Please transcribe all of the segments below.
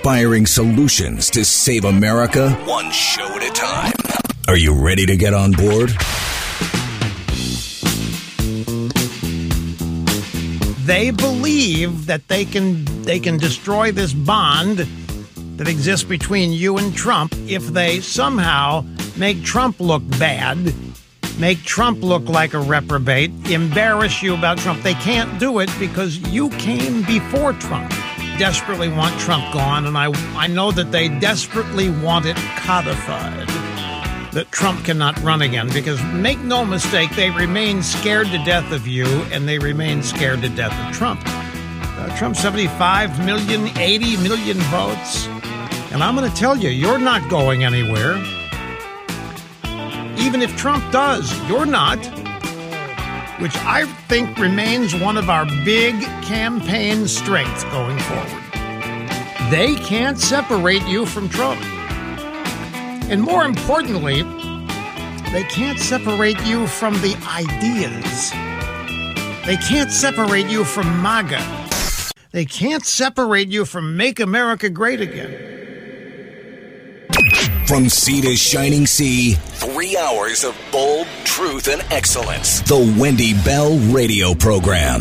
inspiring solutions to save America one show at a time. Are you ready to get on board? They believe that they can destroy this bond that exists between you and Trump if they somehow make Trump look bad, make Trump look like a reprobate, embarrass you about Trump. They can't do it because you came before Trump. Desperately want Trump gone, and I know that they desperately want it codified, that Trump cannot run again, because make no mistake, they remain scared to death of you, and they remain scared to death of Trump. Trump, 75 million, 80 million votes. And I'm going to tell you, you're not going anywhere. Even if Trump does, you're not. Which I think remains one of our big campaign strengths going forward. They can't separate you from Trump. And more importantly, they can't separate you from the ideas. They can't separate you from MAGA. They can't separate you from Make America Great Again. From sea to shining sea, 3 hours of bold truth and excellence. The Wendy Bell Radio Program.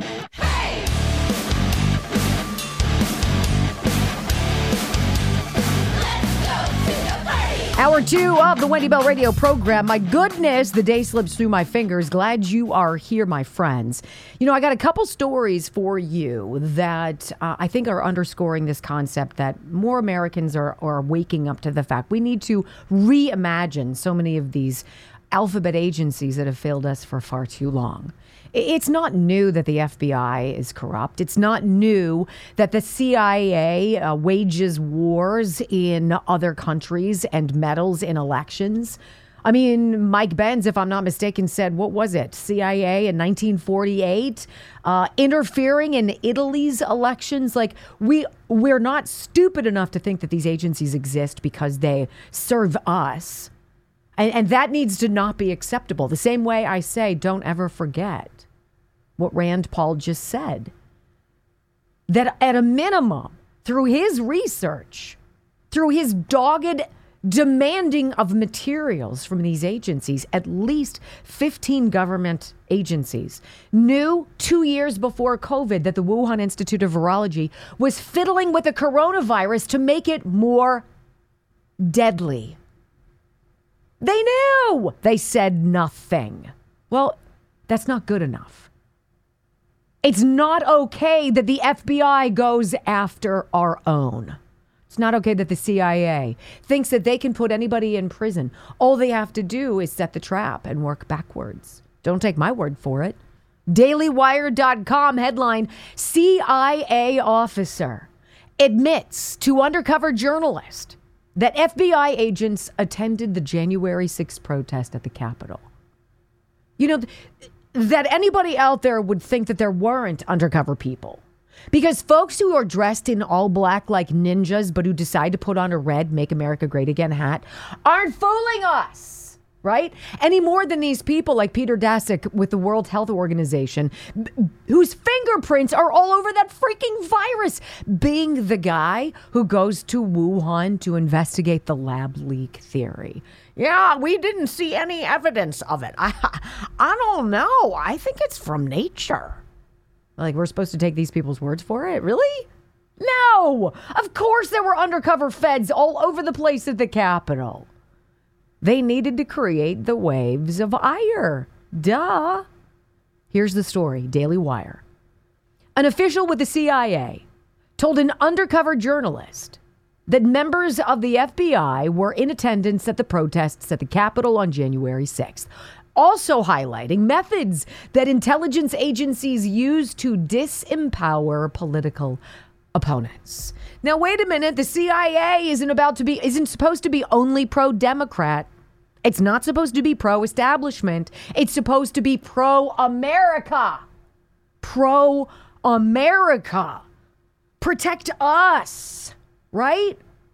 Hour 2 of the Wendy Bell Radio Program. My goodness, the day slips through my fingers. Glad you are here, my friends. You know, I got a couple stories for you that I think are underscoring this concept that more Americans are waking up to the fact we need to reimagine so many of these alphabet agencies that have failed us for far too long. It's not new that the FBI is corrupt. It's not new that the CIA wages wars in other countries and meddles in elections. I mean, Mike Benz, if I'm not mistaken, said, what was it? CIA in 1948, interfering in Italy's elections. Like, we're not stupid enough to think that these agencies exist because they serve us. And that needs to not be acceptable. The same way I say, don't ever forget what Rand Paul just said. That at a minimum, through his research, through his dogged demanding of materials from these agencies, at least 15 government agencies knew 2 years before COVID that the Wuhan Institute of Virology was fiddling with the coronavirus to make it more deadly. They knew. They said nothing. Well, that's not good enough. It's not okay that the FBI goes after our own. It's not okay that the CIA thinks that they can put anybody in prison. All they have to do is set the trap and work backwards. Don't take my word for it. DailyWire.com headline, CIA officer admits to undercover journalist that FBI agents attended the January 6th protest at the Capitol. You know, that anybody out there would think that there weren't undercover people. Because folks who are dressed in all black like ninjas, but who decide to put on a red Make America Great Again hat, aren't fooling us, right? Any more than these people like Peter Daszak with the World Health Organization, whose fingerprints are all over that freaking virus, being the guy who goes to Wuhan to investigate the lab leak theory. Yeah, we didn't see any evidence of it. I don't know. I think it's from nature. Like, we're supposed to take these people's words for it? Really? No! Of course there were undercover feds all over the place at the Capitol. They needed to create the waves of ire. Duh. Here's the story, Daily Wire. An official with the CIA told an undercover journalist that members of the FBI were in attendance at the protests at the Capitol on January 6th, also highlighting methods that intelligence agencies use to disempower political opponents. Now, wait a minute. The CIA isn't supposed to be only pro-Democrat. It's not supposed to be pro-establishment. It's supposed to be pro-America. Pro-America. Protect us. Right?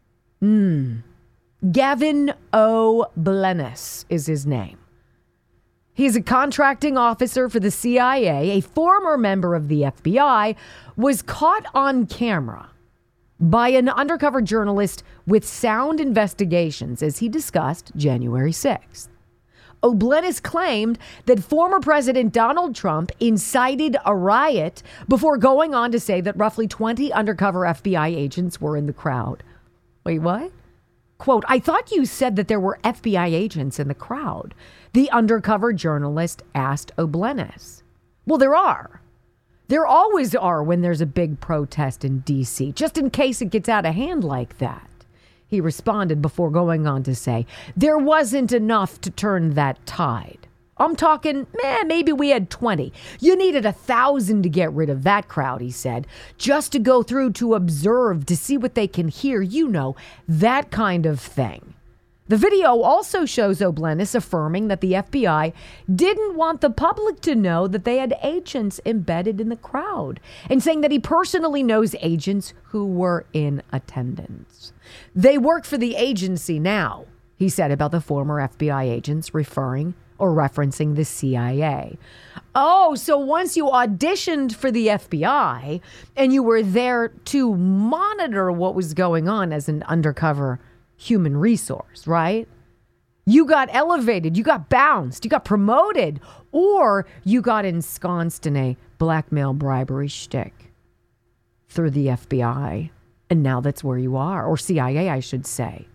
Gavin O. Blennis is his name. He's a contracting officer for the CIA, a former member of the FBI, was caught on camera by an undercover journalist with Sound Investigations, as he discussed January 6th. O'Blennis claimed that former President Donald Trump incited a riot before going on to say that roughly 20 undercover FBI agents were in the crowd. Wait, what? Quote, I thought you said that there were FBI agents in the crowd, the undercover journalist asked O'Blennis. Well, there are. There always are when there's a big protest in D.C., just in case it gets out of hand like that. He responded before going on to say, there wasn't enough to turn that tide. I'm talking, maybe we had 20. You needed 1,000 to get rid of that crowd, he said, just to go through to observe, to see what they can hear, that kind of thing. The video also shows O'Blennis affirming that the FBI didn't want the public to know that they had agents embedded in the crowd, and saying that he personally knows agents who were in attendance. They work for the agency now, he said about the former FBI agents, referencing the CIA. Oh, so once you auditioned for the FBI and you were there to monitor what was going on as an undercover human resource, right? You got elevated, you got bounced, you got promoted, or you got ensconced in a blackmail bribery shtick through the FBI. And now that's where you are, or CIA, I should say.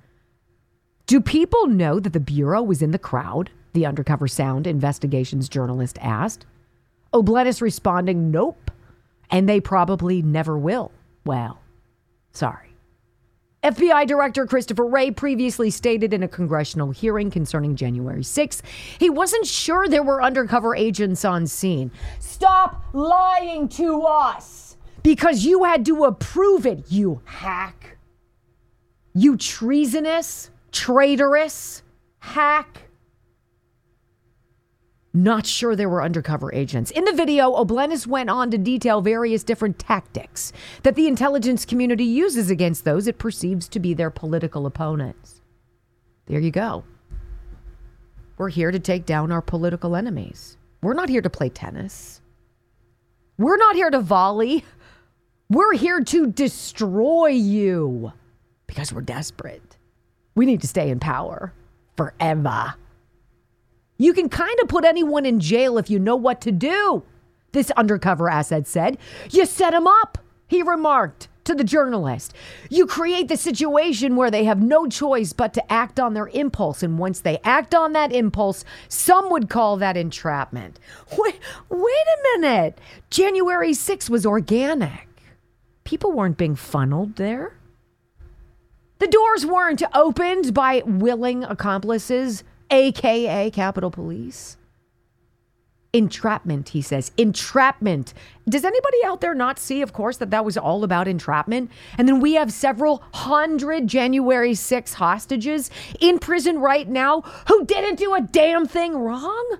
Do people know that the Bureau was in the crowd? The undercover Sound Investigations journalist asked. O'Blennis responding, nope. And they probably never will. Well, sorry. FBI Director Christopher Wray previously stated in a congressional hearing concerning January 6th, he wasn't sure there were undercover agents on scene. Stop lying to us because you had to approve it, you hack. You treasonous, traitorous hack. Not sure there were undercover agents. In the video, O'Blennis went on to detail various different tactics that the intelligence community uses against those it perceives to be their political opponents. There you go. We're here to take down our political enemies. We're not here to play tennis. We're not here to volley. We're here to destroy you because we're desperate. We need to stay in power forever. You can kind of put anyone in jail if you know what to do, this undercover asset said. You set them up, he remarked to the journalist. You create the situation where they have no choice but to act on their impulse. And once they act on that impulse, some would call that entrapment. Wait a minute. January 6th was organic. People weren't being funneled there. The doors weren't opened by willing accomplices, AKA Capitol Police. Entrapment, he says. Entrapment. Does anybody out there not see, of course, that was all about entrapment? And then we have several hundred January 6 hostages in prison right now who didn't do a damn thing wrong?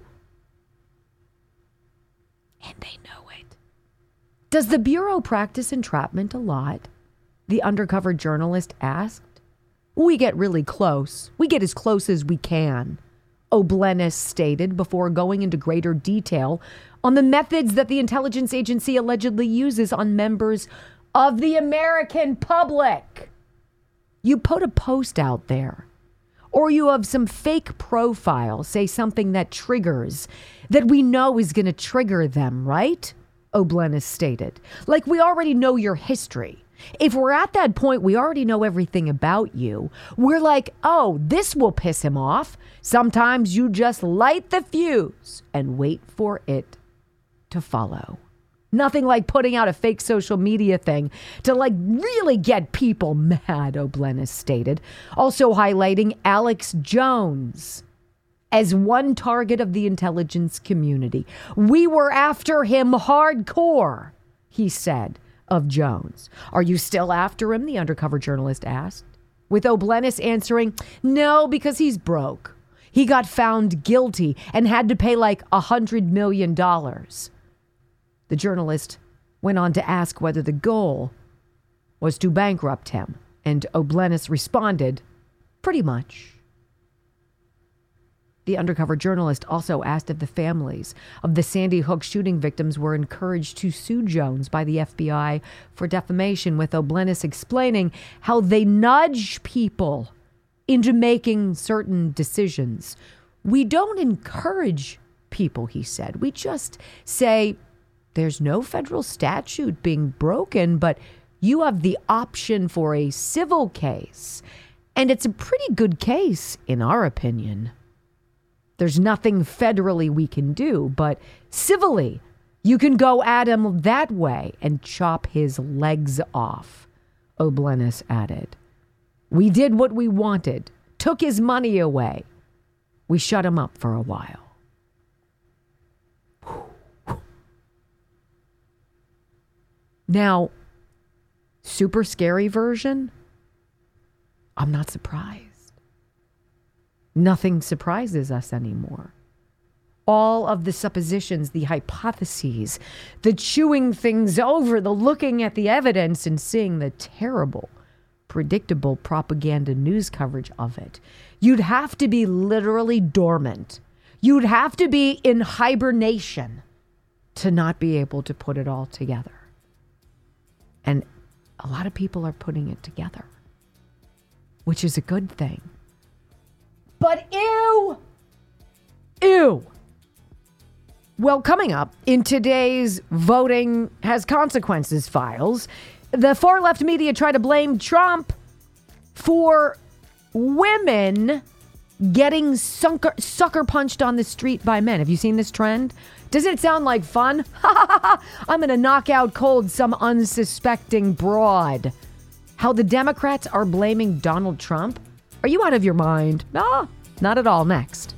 And they know it. Does the Bureau practice entrapment a lot? The undercover journalist asked. We get really close. We get as close as we can, O'Blennis stated before going into greater detail on the methods that the intelligence agency allegedly uses on members of the American public. You put a post out there, or you have some fake profile, say something that triggers, that we know is going to trigger them, right? O'Blennis stated. Like we already know your history. If we're at that point, we already know everything about you. We're like, oh, this will piss him off. Sometimes you just light the fuse and wait for it to follow. Nothing like putting out a fake social media thing to really get people mad, O'Blennis stated. Also highlighting Alex Jones as one target of the intelligence community. We were after him hardcore, he said of Jones. Are you still after him? The undercover journalist asked. With O'Blennis answering, no, because he's broke. He got found guilty and had to pay $100 million. The journalist went on to ask whether the goal was to bankrupt him. And O'Blennis responded, pretty much. The undercover journalist also asked if the families of the Sandy Hook shooting victims were encouraged to sue Jones by the FBI for defamation, with O'Bleness explaining how they nudge people into making certain decisions. We don't encourage people, he said. We just say there's no federal statute being broken, but you have the option for a civil case. And it's a pretty good case, in our opinion. There's nothing federally we can do, but civilly, you can go at him that way and chop his legs off, O'Bleness added. We did what we wanted, took his money away. We shut him up for a while. Now, super scary version, I'm not surprised. Nothing surprises us anymore. All of the suppositions, the hypotheses, the chewing things over, the looking at the evidence and seeing the terrible, predictable propaganda news coverage of it. You'd have to be literally dormant. You'd have to be in hibernation to not be able to put it all together. And a lot of people are putting it together, which is a good thing. But ew! Well, coming up in today's Voting Has Consequences files, the far left media try to blame Trump for women getting sucker punched on the street by men. Have you seen this trend? Doesn't it sound like fun? I'm going to knock out cold some unsuspecting broad. How the Democrats are blaming Donald Trump? Are you out of your mind? No, not at all. Next.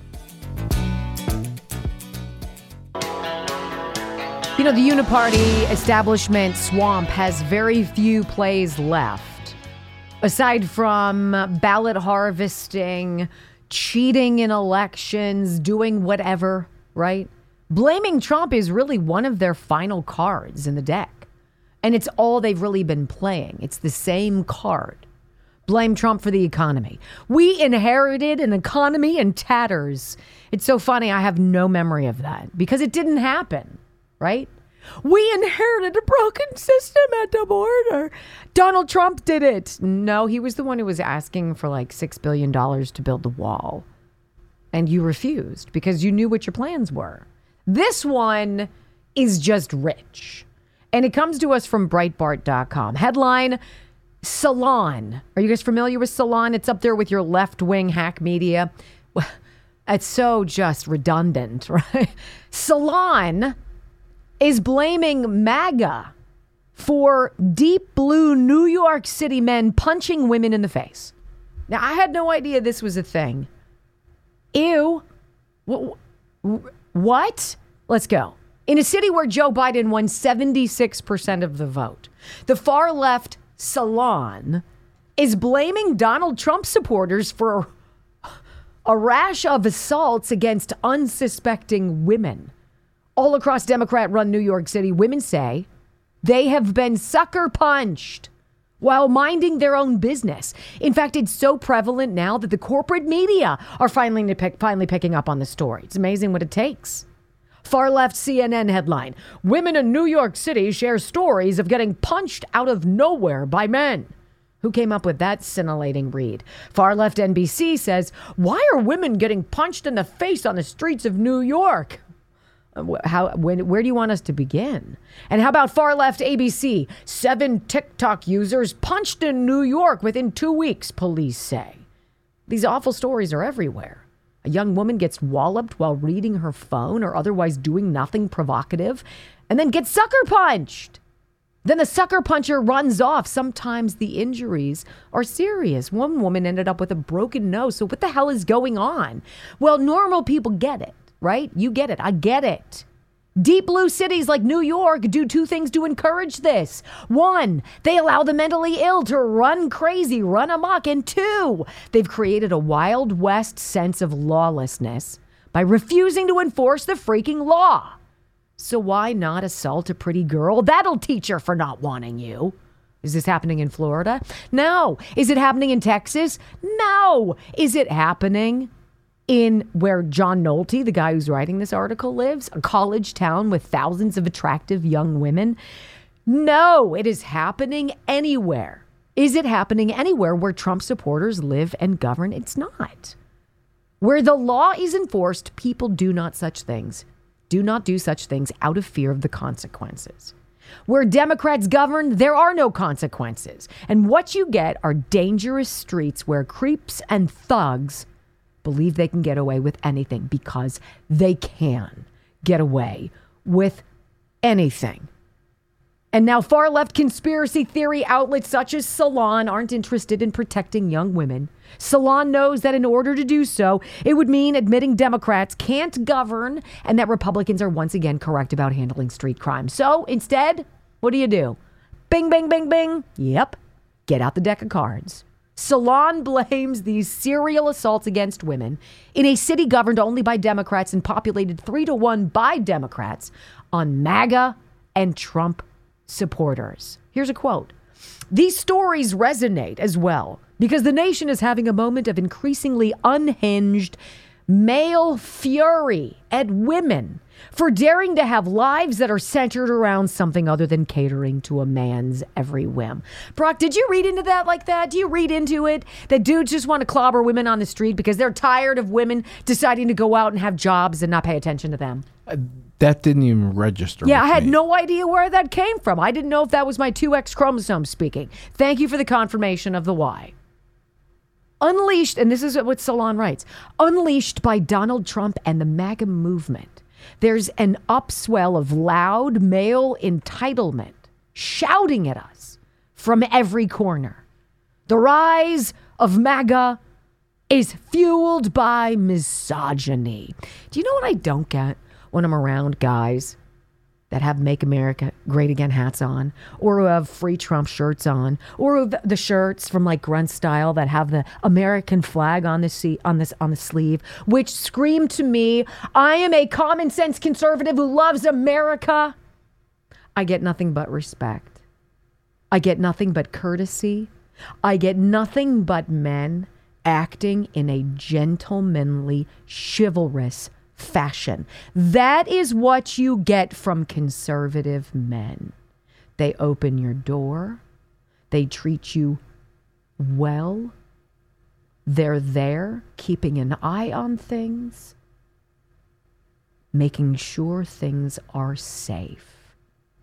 You know, the uniparty establishment swamp has very few plays left. Aside from ballot harvesting, cheating in elections, doing whatever, right? Blaming Trump is really one of their final cards in the deck. And it's all they've really been playing. It's the same card. Blame Trump for the economy. We inherited an economy in tatters. It's so funny. I have no memory of that because it didn't happen, right? We inherited a broken system at the border. Donald Trump did it. No, he was the one who was asking for like $6 billion to build the wall. And you refused because you knew what your plans were. This one is just rich. And it comes to us from Breitbart.com. Headline, Salon. Are you guys familiar with Salon? It's up there with your left-wing hack media. Well, it's so just redundant, right? Salon is blaming MAGA for deep blue New York City men punching women in the face. Now, I had no idea this was a thing. Ew. What? Let's go. In a city where Joe Biden won 76% of the vote, the far left Salon is blaming Donald Trump supporters for a rash of assaults against unsuspecting women. All across Democrat-run New York City, women say they have been sucker punched while minding their own business. In fact, it's so prevalent now that the corporate media are finally picking up on the story. It's amazing what it takes. Far left CNN headline, women in New York City share stories of getting punched out of nowhere by men. Who came up with that scintillating read? Far left NBC says, why are women getting punched in the face on the streets of New York? Where do you want us to begin? And how about far left ABC? 7 TikTok users punched in New York within 2 weeks, police say. These awful stories are everywhere. A young woman gets walloped while reading her phone or otherwise doing nothing provocative and then gets sucker punched. Then the sucker puncher runs off. Sometimes the injuries are serious. One woman ended up with a broken nose. So what the hell is going on? Well, normal people get it, right? You get it. I get it. Deep blue cities like New York do 2 things to encourage this. 1, they allow the mentally ill to run crazy, run amok. And 2, they've created a Wild West sense of lawlessness by refusing to enforce the freaking law. So why not assault a pretty girl? That'll teach her for not wanting you. Is this happening in Florida? No. Is it happening in Texas? No. Is it happening in where John Nolte, the guy who's writing this article, lives, a college town with thousands of attractive young women? No, it is happening anywhere. Is it happening anywhere where Trump supporters live and govern? It's not. Where the law is enforced, people do not do such things out of fear of the consequences. Where Democrats govern, there are no consequences. And what you get are dangerous streets where creeps and thugs believe they can get away with anything because they can get away with anything. And now far-left conspiracy theory outlets such as Salon aren't interested in protecting young women. Salon knows that in order to do so, it would mean admitting Democrats can't govern and that Republicans are once again correct about handling street crime. So instead, what do? Bing, bing, bing, bing. Yep. Get out the deck of cards. Salon blames these serial assaults against women in a city governed only by Democrats and populated 3-1 by Democrats on MAGA and Trump supporters. Here's a quote. These stories resonate as well because the nation is having a moment of increasingly unhinged male fury at women for daring to have lives that are centered around something other than catering to a man's every whim. Brock, did you read into that like that? Do you read into it that dudes just want to clobber women on the street because they're tired of women deciding to go out and have jobs and not pay attention to them? That didn't even register. Yeah, I had me. no idea where that came from. I didn't know if that was my 2X chromosome speaking. Thank you for the confirmation of the why. Unleashed, and this is what Salon writes, unleashed by Donald Trump and the MAGA movement, there's an upswell of loud male entitlement shouting at us from every corner. The rise of MAGA is fueled by misogyny. Do you know what I don't get when I'm around guys that have Make America Great Again hats on, or who have Free Trump shirts on, or the shirts from like Grunt Style that have the American flag on the sleeve, which scream to me, I am a common sense conservative who loves America. I get nothing but respect. I get nothing but courtesy. I get nothing but men acting in a gentlemanly, chivalrous fashion. That is what you get from conservative men. They open your door. They treat you well. They're there keeping an eye on things, making sure things are safe.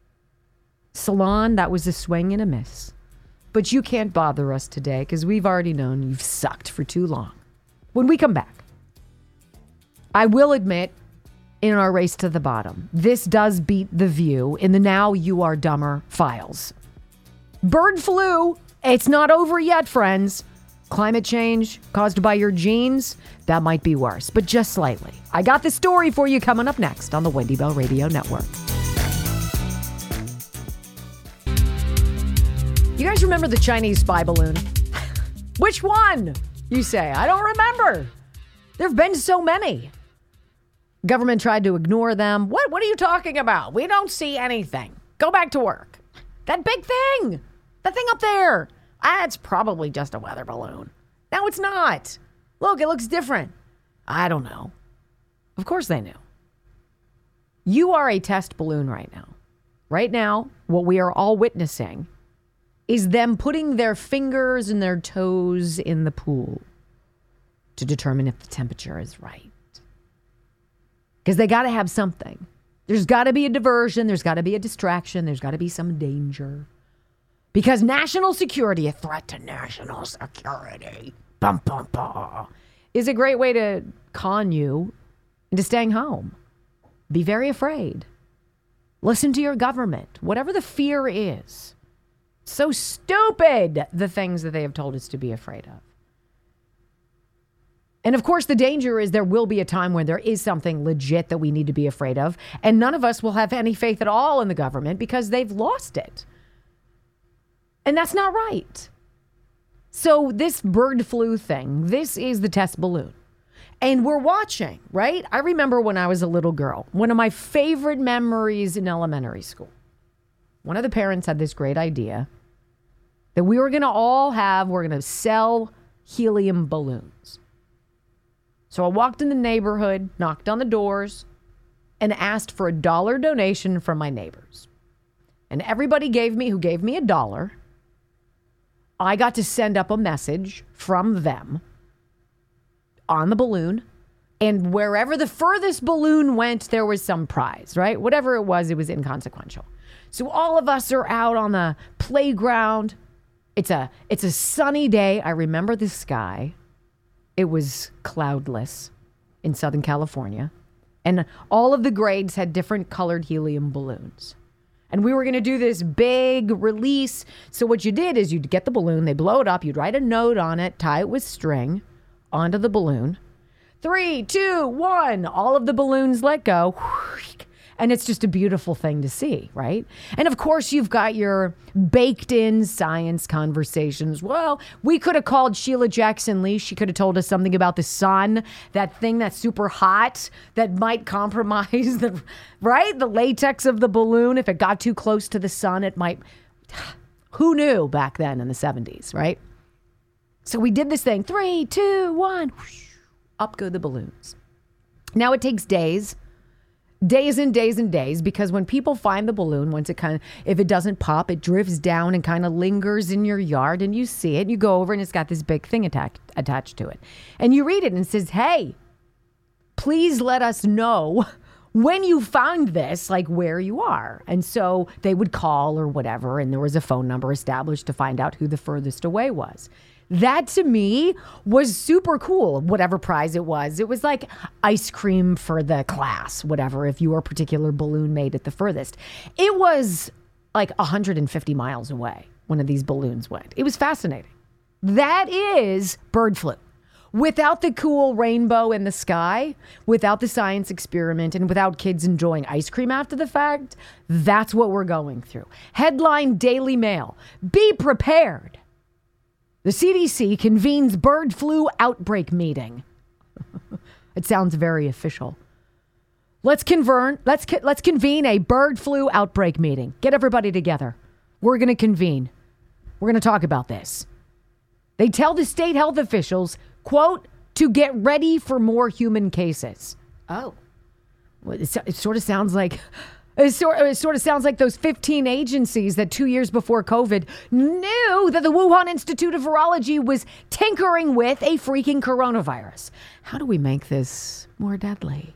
Salon, that was a swing and a miss. But you can't bother us today because we've already known you've sucked for too long. When we come back, I will admit, in our race to the bottom, this does beat The View in the Now You Are Dumber files. Bird flu, it's not over yet, friends. Climate change caused by your genes, that might be worse, but just slightly. I got this story for you coming up next on the Wendy Bell Radio Network. You guys remember the Chinese spy balloon? Which one? You say, I don't remember. There have been so many. Government tried to ignore them. What are you talking about? We don't see anything. Go back to work. That big thing. That thing up there. It's probably just a weather balloon. No, it's not. Look, it looks different. I don't know. Of course they knew. You are a test balloon right now. Right now, what we are all witnessing is them putting their fingers and their toes in the pool to determine if the temperature is right. Because they got to have something. There's got to be a diversion. There's got to be a distraction. There's got to be some danger. Because national security, a threat to national security, bum, bum, bum, is a great way to con you into staying home. Be very afraid. Listen to your government. Whatever the fear is. So stupid, the things that they have told us to be afraid of. And of course, the danger is there will be a time when there is something legit that we need to be afraid of. And none of us will have any faith at all in the government because they've lost it. And that's not right. So this bird flu thing, this is the test balloon. And we're watching, right? I remember when I was a little girl, one of my favorite memories in elementary school. One of the parents had this great idea that we're going to sell helium balloons. So I walked in the neighborhood, knocked on the doors, and asked for $1 donation from my neighbors. And everybody who gave me $1, I got to send up a message from them on the balloon. And wherever the furthest balloon went, there was some prize, right? Whatever it was inconsequential. So all of us are out on the playground. It's a sunny day. I remember the sky. It was cloudless in Southern California. And all of the grades had different colored helium balloons. And we were going to do this big release. So what you did is you'd get the balloon, they blow it up, you'd write a note on it, tie it with string onto the balloon. 3, 2, 1, all of the balloons let go. And it's just a beautiful thing to see, right? And of course, you've got your baked in science conversations. Well, we could have called Sheila Jackson Lee. She could have told us something about the sun, that thing that's super hot that might compromise the latex of the balloon. If it got too close to the sun, it might. Who knew back then in the 70s, right? So we did this thing. 3, 2, 1. Up go the balloons. Now it takes days and days and days, because when people find the balloon, if it doesn't pop, it drifts down and kind of lingers in your yard, and you see it, and you go over and it's got this big thing attached to it. And you read it and it says, hey, please let us know when you found this, like where you are. And so they would call or whatever, and there was a phone number established to find out who the furthest away was. That to me was super cool, whatever prize it was. It was like ice cream for the class, whatever, if your particular balloon made it the furthest. It was like 150 miles away, one of these balloons went. It was fascinating. That is bird flu. Without the cool rainbow in the sky, without the science experiment, and without kids enjoying ice cream after the fact, that's what we're going through. Headline Daily Mail, be prepared. The CDC convenes bird flu outbreak meeting. It sounds very official. Let's convene a bird flu outbreak meeting. Get everybody together. We're going to convene. We're going to talk about this. They tell the state health officials, quote, to get ready for more human cases. Oh. Well, it sort of sounds like... It sort of sounds like those 15 agencies that 2 years before COVID knew that the Wuhan Institute of Virology was tinkering with a freaking coronavirus. How do we make this more deadly?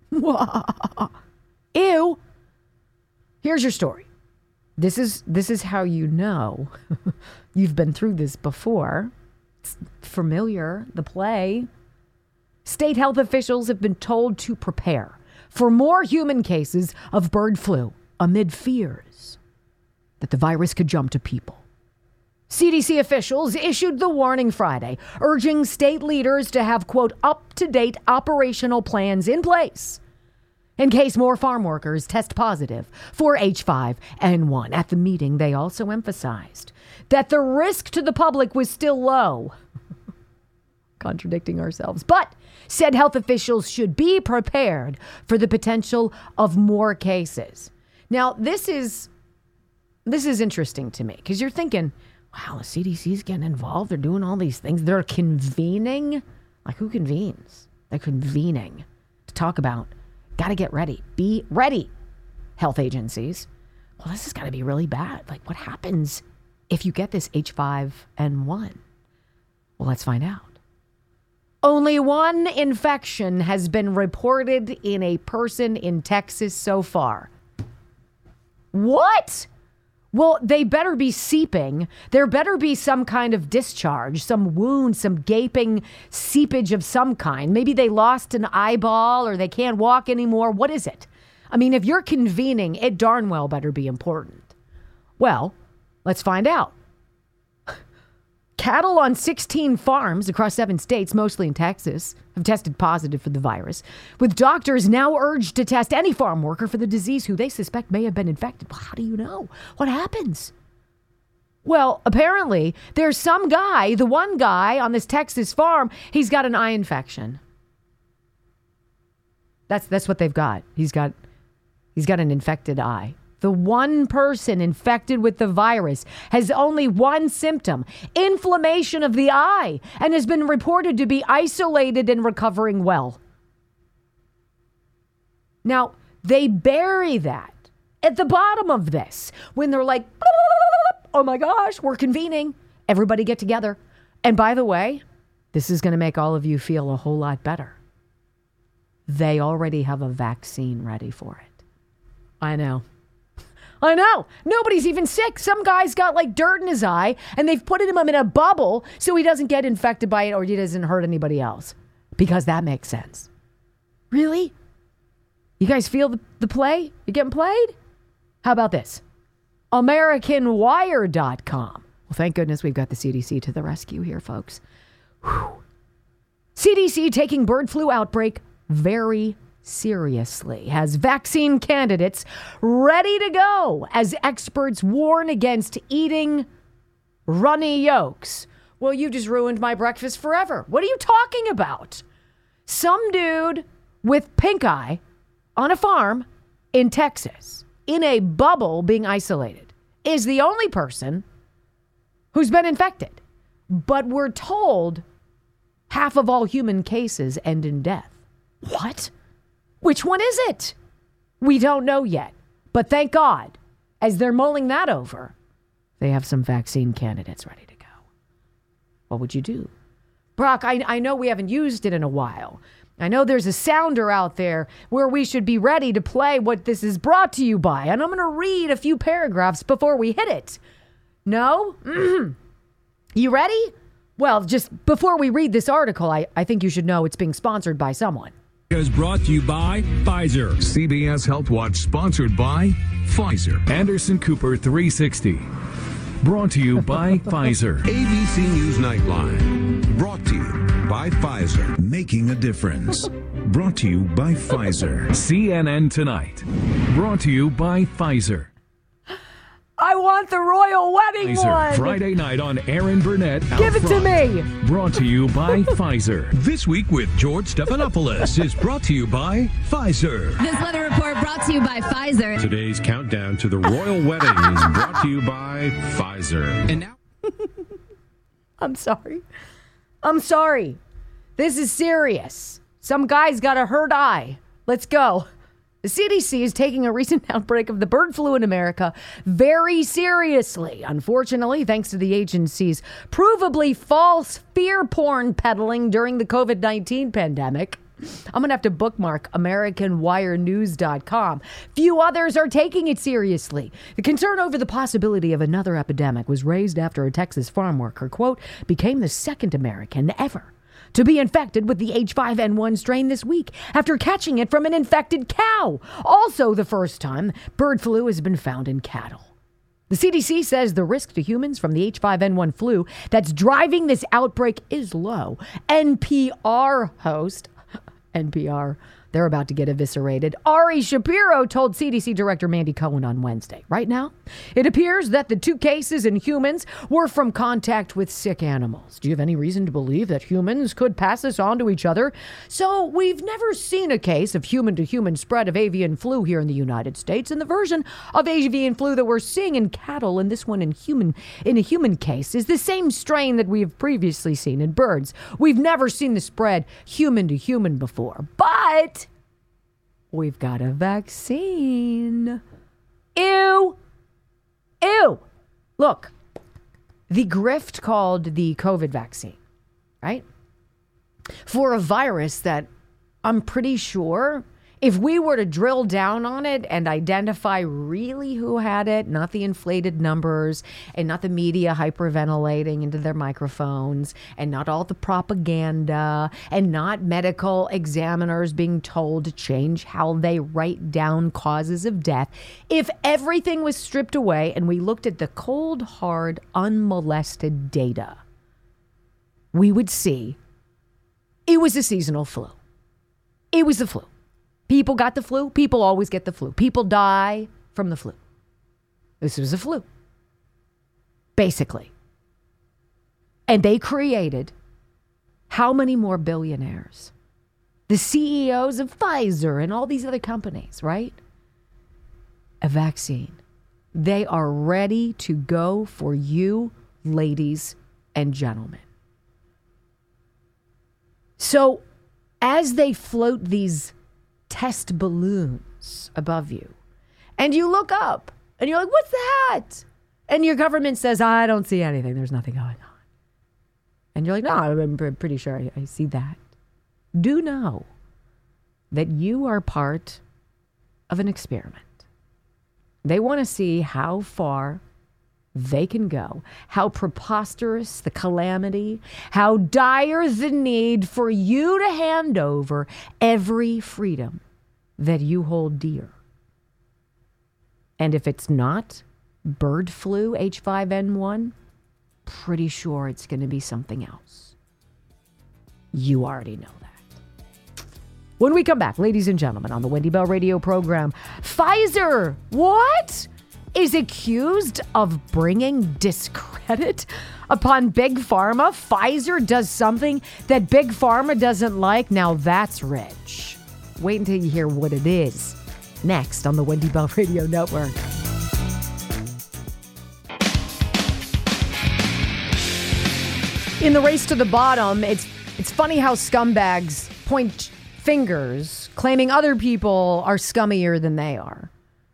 Ew. Here's your story. This is how you know you've been through this before. It's familiar, the play. State health officials have been told to prepare for more human cases of bird flu amid fears that the virus could jump to people. CDC officials issued the warning Friday, urging state leaders to have, quote, up-to-date operational plans in place in case more farm workers test positive for H5N1. At the meeting, they also emphasized that the risk to the public was still low. Contradicting ourselves. But said health officials should be prepared for the potential of more cases. Now, this is interesting to me, because you're thinking, wow, the CDC's getting involved. They're doing all these things. They're convening. Like, who convenes? They're convening to talk about, got to get ready. Be ready, health agencies. Well, this has got to be really bad. Like, what happens if you get this H5N1? Well, let's find out. Only one infection has been reported in a person in Texas so far. What? Well, they better be seeping. There better be some kind of discharge, some wound, some gaping seepage of some kind. Maybe they lost an eyeball or they can't walk anymore. What is it? I mean, if you're convening, it darn well better be important. Well, let's find out. Cattle on 16 farms across 7 states, mostly in Texas, have tested positive for the virus, with doctors now urged to test any farm worker for the disease who they suspect may have been infected. Well, how do you know? What happens? Well, apparently, there's some guy, the one guy on this Texas farm, he's got an eye infection. That's what they've got. He's got an infected eye. the one person infected with the virus has only one symptom, inflammation of the eye, and has been reported to be isolated and recovering well. Now, they bury that at the bottom of this when they're like, oh my gosh, we're convening. Everybody get together. And by the way, this is going to make all of you feel a whole lot better. They already have a vaccine ready for it. I know. Nobody's even sick. Some guy's got like dirt in his eye and they've put him in a bubble so he doesn't get infected by it or he doesn't hurt anybody else. Because that makes sense. Really? You guys feel the play? You getting played? How about this? AmericanWire.com. Well, thank goodness we've got the CDC to the rescue here, folks. Whew. CDC taking bird flu outbreak very seriously, has vaccine candidates ready to go as experts warn against eating runny yolks. Well, you just ruined my breakfast forever. What are you talking about? Some dude with pink eye on a farm in Texas, in a bubble being isolated, is the only person who's been infected. But we're told half of all human cases end in death. What? Which one is it? We don't know yet. But thank God, as they're mulling that over, they have some vaccine candidates ready to go. What would you do? Brock, I know we haven't used it in a while. I know there's a sounder out there where we should be ready to play what this is brought to you by. And I'm going to read a few paragraphs before we hit it. No? You ready? Well, just before we read this article, I think you should know it's being sponsored by someone. Is brought to you by Pfizer. CBS Health Watch sponsored by Pfizer. Anderson Cooper 360. Brought to you by Pfizer. ABC News Nightline. Brought to you by Pfizer. Making a difference. Brought to you by Pfizer. CNN Tonight. Brought to you by Pfizer. I want the royal wedding Pfizer. one. Friday night on Aaron Burnett. Give it to me. Brought to you by Pfizer. This Week with George Stephanopoulos is brought to you by Pfizer. This weather report brought to you by Pfizer. Today's countdown to the royal wedding is brought to you by Pfizer. And now, I'm sorry. This is serious. Some guy's got a hurt eye. Let's go. The CDC is taking a recent outbreak of the bird flu in America very seriously. Unfortunately, thanks to the agency's provably false fear porn peddling during the COVID-19 pandemic. I'm going to have to bookmark AmericanWireNews.com. Few others are taking it seriously. The concern over the possibility of another epidemic was raised after a Texas farm worker, quote, became the second American ever to be infected with the H5N1 strain this week after catching it from an infected cow. Also the first time bird flu has been found in cattle. The CDC says the risk to humans from the H5N1 flu that's driving this outbreak is low. NPR host, they're about to get eviscerated, Ari Shapiro told CDC Director Mandy Cohen on Wednesday. Right now, it appears that the 2 cases in humans were from contact with sick animals. Do you have any reason to believe that humans could pass this on to each other? So we've never seen a case of human-to-human spread of avian flu here in the United States, and the version of avian flu that we're seeing in cattle and this one in a human case is the same strain that we have previously seen in birds. We've never seen the spread human-to-human before, but we've got a vaccine. Ew. Look, the grift called the COVID vaccine, right? For a virus that I'm pretty sure if we were to drill down on it and identify really who had it, not the inflated numbers and not the media hyperventilating into their microphones and not all the propaganda and not medical examiners being told to change how they write down causes of death. If everything was stripped away and we looked at the cold, hard, unmolested data, we would see it was a seasonal flu. It was the flu. People got the flu. People always get the flu. People die from the flu. This was a flu, basically. And they created how many more billionaires? The CEOs of Pfizer and all these other companies, right? a vaccine. They are ready to go for you, ladies and gentlemen. So as they float these test balloons above you, and you look up, and you're like, what's that? And your government says, I don't see anything. There's nothing going on. And you're like, no, I'm pretty sure I see that. Do know that you are part of an experiment. They want to see how far they can go, how preposterous the calamity, how dire the need for you to hand over every freedom that you hold dear. And if it's not bird flu H5N1, pretty sure it's going to be something else. You already know that. When we come back, ladies and gentlemen, on the Wendy Bell radio program, Pfizer, what? Is accused of bringing discredit upon Big Pharma. Pfizer does something that Big Pharma doesn't like. Now that's rich. Wait until you hear what it is. Next on the Wendy Bell Radio Network. In the race to the bottom, it's funny how scumbags point fingers, claiming other people are scummier than they are.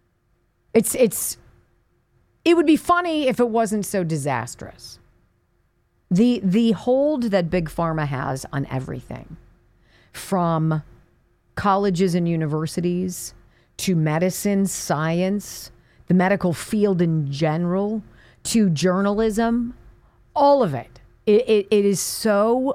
It would be funny if it wasn't so disastrous. The hold that Big Pharma has on everything, from colleges and universities to medicine, science, the medical field in general, to journalism, all of it. It is so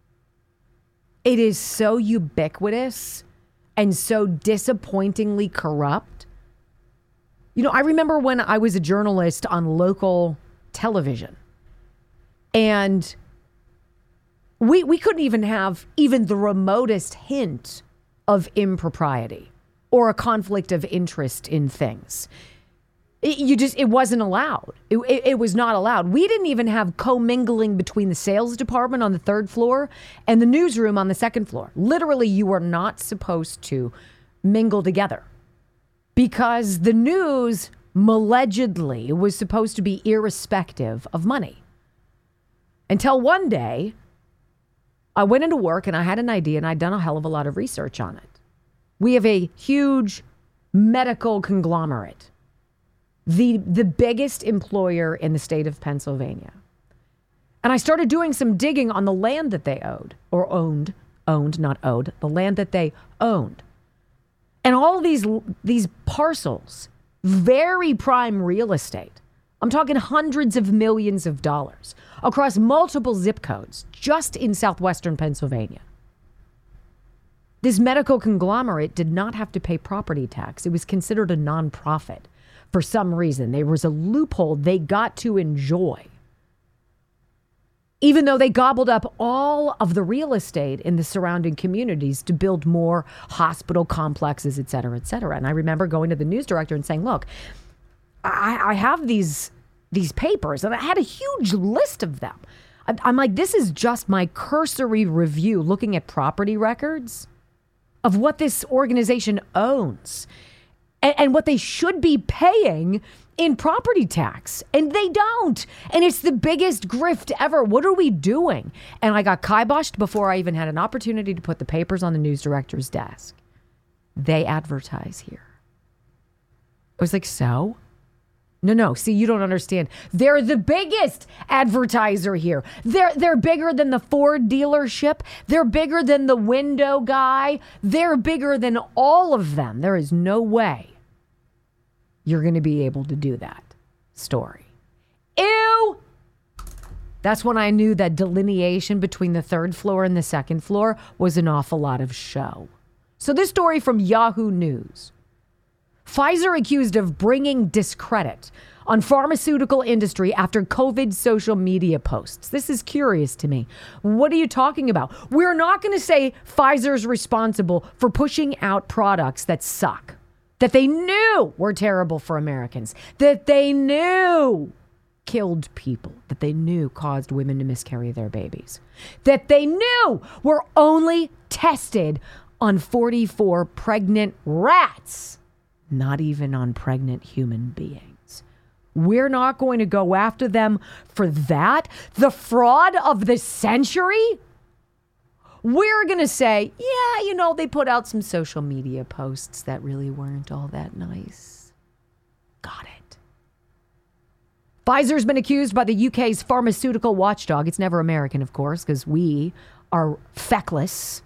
ubiquitous and so disappointingly corrupt. You know, I remember when I was a journalist on local television, and we couldn't even have even the remotest hint of impropriety or a conflict of interest in things. It wasn't allowed. It was not allowed. We didn't even have commingling between the sales department on the 3rd floor and the newsroom on the 2nd floor. Literally, you were not supposed to mingle together because the news allegedly was supposed to be irrespective of money. Until one day, I went into work and I had an idea and I'd done a hell of a lot of research on it. We have a huge medical conglomerate. The biggest employer in the state of Pennsylvania. And I started doing some digging on the land that they owned, not owed, the land that they owned. And all these parcels, very prime real estate. I'm talking hundreds of millions of dollars across multiple zip codes just in southwestern Pennsylvania. This medical conglomerate did not have to pay property tax. It was considered a nonprofit. For some reason, there was a loophole they got to enjoy. Even though they gobbled up all of the real estate in the surrounding communities to build more hospital complexes, et cetera, et cetera. And I remember going to the news director and saying, look, I have these papers, and I had a huge list of them. I'm like, this is just my cursory review looking at property records of what this organization owns. And what they should be paying in property tax. And they don't. And it's the biggest grift ever. What are we doing? And I got kiboshed before I even had an opportunity to put the papers on the news director's desk. They advertise here. I was like, so? No. See, you don't understand. They're the biggest advertiser here. They're bigger than the Ford dealership. They're bigger than the window guy. They're bigger than all of them. There is no way you're going to be able to do that story. Ew! That's when I knew that delineation between the 3rd floor and the 2nd floor was an awful lot of show. So this story from Yahoo News. Pfizer accused of bringing discredit on pharmaceutical industry after COVID social media posts. This is curious to me. What are you talking about? We're not going to say Pfizer's responsible for pushing out products that suck, that they knew were terrible for Americans, that they knew killed people, that they knew caused women to miscarry their babies, that they knew were only tested on 44 pregnant rats. not even on pregnant human beings. We're not going to go after them for that. The fraud of the century? We're going to say, yeah, they put out some social media posts that really weren't all that nice. Got it. Pfizer's been accused by the UK's pharmaceutical watchdog. It's never American, of course, because we are feckless.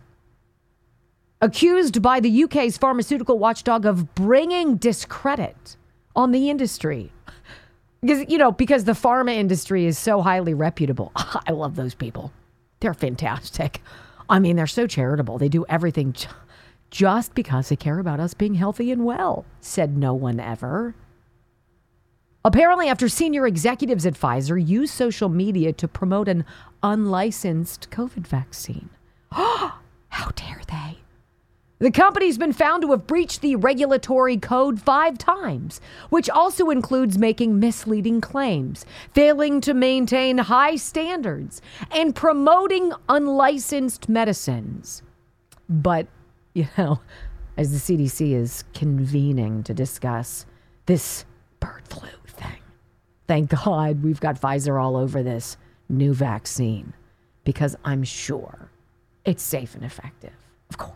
Accused by the UK's pharmaceutical watchdog of bringing discredit on the industry. Because the pharma industry is so highly reputable. I love those people. They're fantastic. I mean, they're so charitable. They do everything just because they care about us being healthy and well, said no one ever. Apparently, after senior executives at Pfizer used social media to promote an unlicensed COVID vaccine. How dare they? The company's been found to have breached the regulatory code 5 times, which also includes making misleading claims, failing to maintain high standards, and promoting unlicensed medicines. But, as the CDC is convening to discuss this bird flu thing, thank God we've got Pfizer all over this new vaccine, because I'm sure it's safe and effective, of course.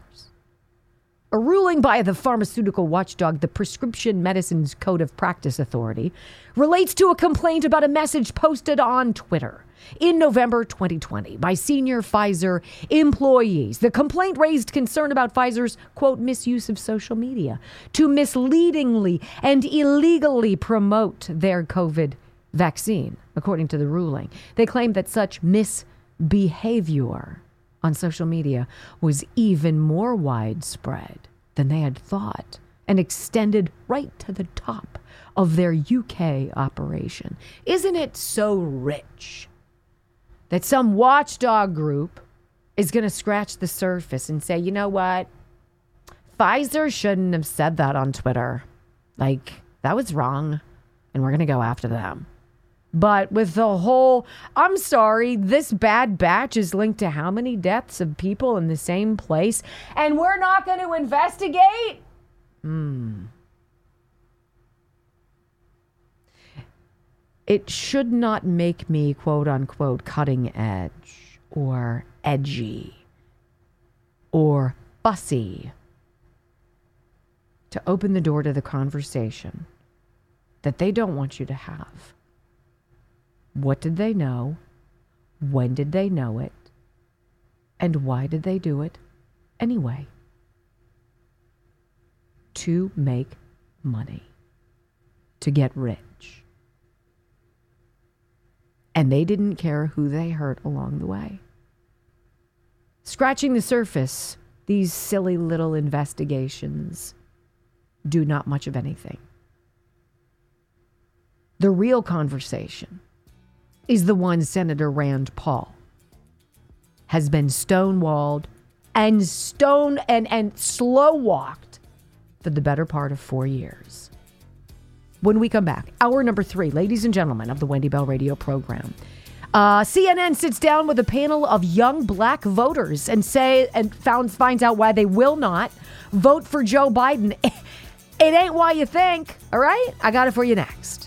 A ruling by the pharmaceutical watchdog, the Prescription Medicines Code of Practice Authority, relates to a complaint about a message posted on Twitter in November 2020 by senior Pfizer employees. The complaint raised concern about Pfizer's, quote, misuse of social media to misleadingly and illegally promote their COVID vaccine, according to the ruling. They claimed that such misbehavior on social media was even more widespread than they had thought and extended right to the top of their UK operation. Isn't it so rich that some watchdog group is going to scratch the surface and say, you know what? Pfizer shouldn't have said that on Twitter. That was wrong, and we're going to go after them. But with the whole, I'm sorry, this bad batch is linked to how many deaths of people in the same place, and we're not going to investigate? It should not make me, quote unquote, cutting edge or edgy or fussy to open the door to the conversation that they don't want you to have. What did they know? When did they know it? And why did they do it anyway? To make money. To get rich. And they didn't care who they hurt along the way. Scratching the surface, these silly little investigations do not much of anything. The real conversation is the one Senator Rand Paul has been stonewalled and slow-walked for the better part of 4 years. When we come back, hour number 3, ladies and gentlemen, of the Wendy Bell Radio program. CNN sits down with a panel of young black voters and finds out why they will not vote for Joe Biden. It ain't why you think, all right? I got it for you next.